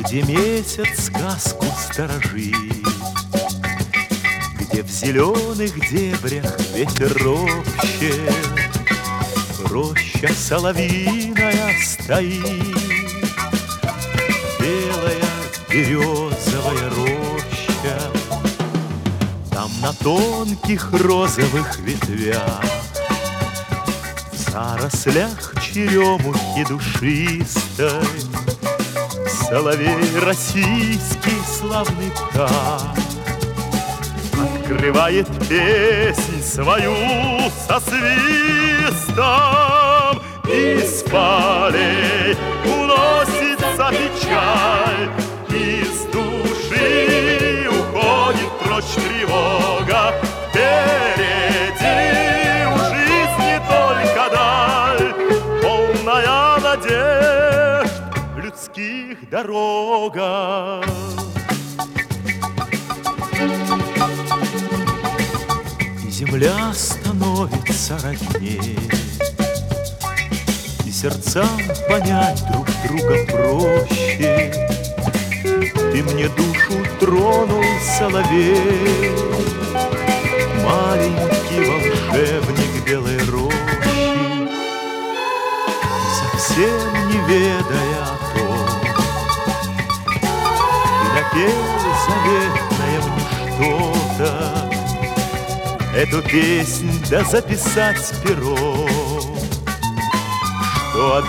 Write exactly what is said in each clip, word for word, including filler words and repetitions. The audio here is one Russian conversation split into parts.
Где месяц сказку сторожит, где в зеленых дебрях ветер ропщет, роща соловьиная стоит, белая березовая роща. Там на тонких розовых ветвях, в зарослях черемухи душистой, соловей российский славный птах открывает песнь свою со свистом. Из полей уносится печаль, из души уходит прочь тревога. Впереди у жизни только даль, полная надежд в людских дорогах. И земля становится родней, и сердцам понять друг друга проще. Ты мне душу тронул, соловей, маленький волшебник белой рощи, совсем не ведая о том, ты напел заветное мне что-то. Эту песнь да записать пером, что от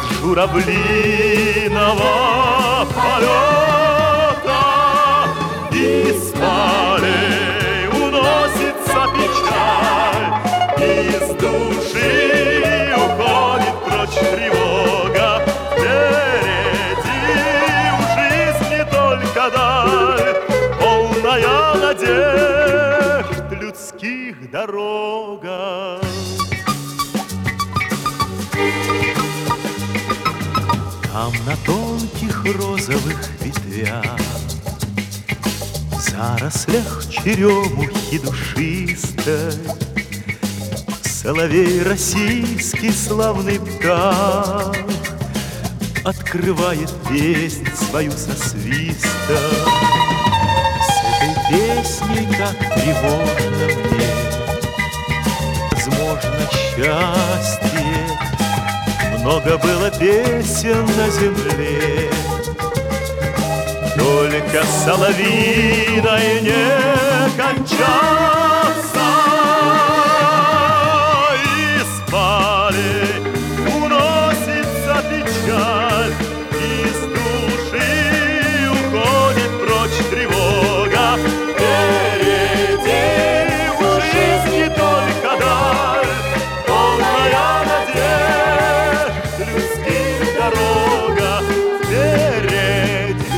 журавлиного полета из полей уносится печаль, из души уходит прочь тревога. Впереди у жизни только даль, полная надежд в людских дорогах. Там на тонких розовых ветвях, в зарослях черемухи душистой, соловей российский славный птах открывает песнь свою со свистом. С этой песней так тревожно мне, возможно, счастье. Много было песен на земле, только соловьиной не кончаться. Из полей уносится печаль, из души уходит прочь тревога. Впереди у жизни только даль, полная надежд в людских дорогах. Впереди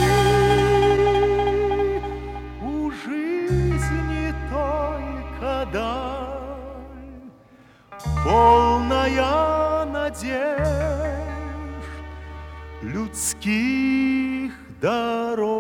у жизни только даль, полная надежд людских дорог.